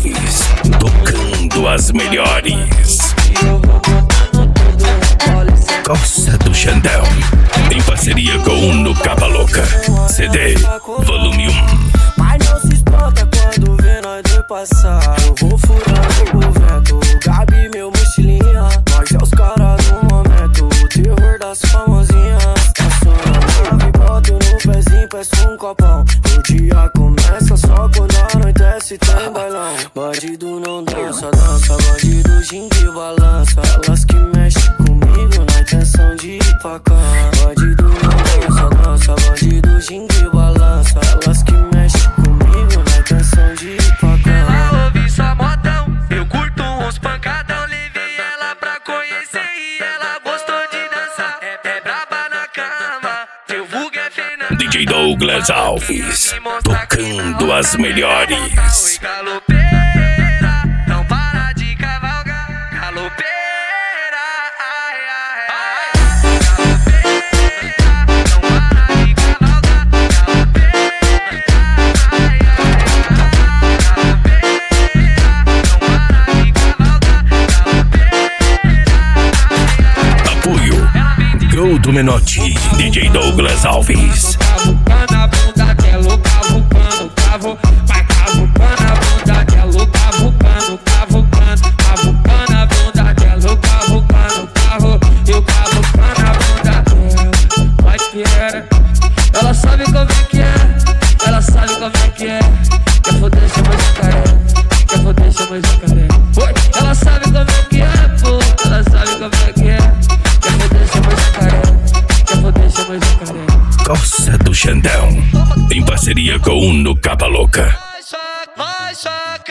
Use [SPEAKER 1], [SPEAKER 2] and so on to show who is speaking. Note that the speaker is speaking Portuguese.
[SPEAKER 1] Alves, tocando as melhores. Costa do Xandão, em parceria com o No Capa Louca. CD, volume 1.
[SPEAKER 2] Mas não se espanta quando vê nós dois passar. Eu vou furando o vento, o Gabi, meu mochilinha. Nós é os caras do momento, o terror das famosinhas. Estaciona e boto no pezinho, peço um copão. O dia começa só quando anoitece, tem bailão. Bandido não dança, dança, bandido gingue e balança. Elas que mexem comigo na intenção de ir pra cama. Bandido não dança, dança, bandido gingue e balança. Elas que mexem comigo na intenção de ir pra cama.
[SPEAKER 3] Ela ouve só modão, eu curto uns pancadão. Levei ela pra conhecer e ela gostou de dançar. É braba na cama, seu vulgo é Fernando.
[SPEAKER 1] DJ Douglas Alves, tocando as melhores.
[SPEAKER 3] Galopeira, não para de cavalgar. Galopeira, ai, ai, ai. Galopeira, não para de cavalgar. Galopeira, ai, ai, ai. Galopeira, não para de cavalgar. Galopeira,
[SPEAKER 1] Apoio, Gol do Menotti, DJ Douglas Alves.
[SPEAKER 3] Cavucando a bunda dela, cavucando, vai cavucando a bunda dela, cavucando, cavucando a bunda dela, cavucando, eu cavucando a bunda dela. Vai que era, ela sabe como é que é, ela sabe como é que é. Quer foder, chama de jacaré, quer foder, chama de jacaré. Ela sabe como é que é, pô, ela sabe como é que é. Quer foder, chama de jacaré, quer foder, chama de jacaré.
[SPEAKER 1] Costa do Xandão, em parceria com o No Capa Louca.
[SPEAKER 3] Vai,